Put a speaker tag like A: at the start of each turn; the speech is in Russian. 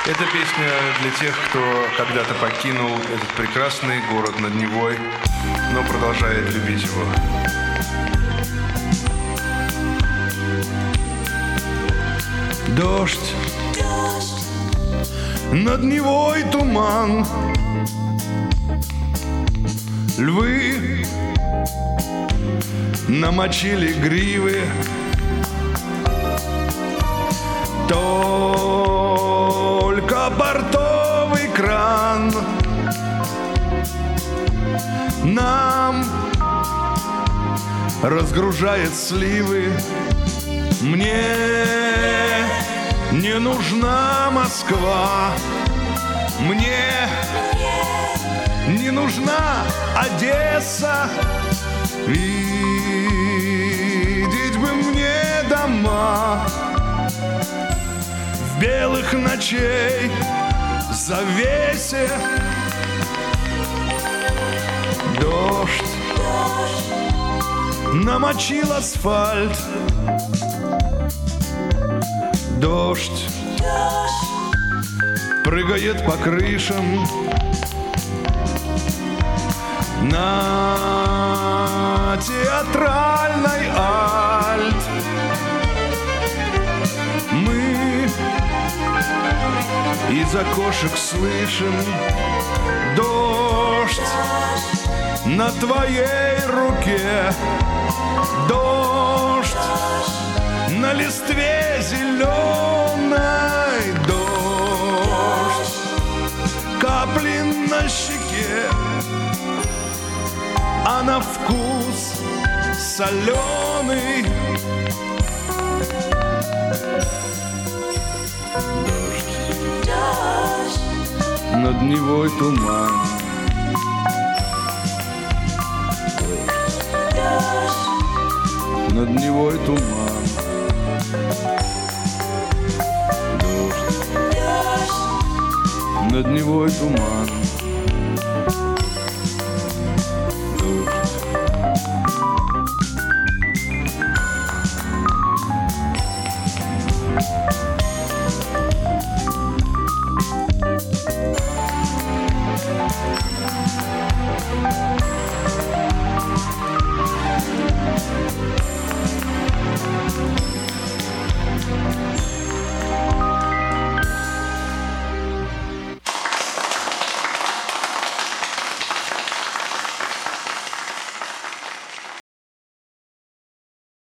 A: Эта песня для тех, кто когда-то покинул этот прекрасный город над Невой, но продолжает любить его. Дождь, над Невой туман, львы намочили гривы, только портовый кран нам разгружает сливы. Мне не нужна Москва, мне не нужна Одесса. Видеть бы мне дома в белых ночей завесе. Дождь намочил асфальт, дождь прыгает по крышам. На театральной альт мы из окошек слышим дождь на твоей руке, дождь на листве зеленой, дождь капли на щеке, а на вкус соленый. Дождь, над Невой туман, дождь, над Невой туман, дождь, над Невой туман.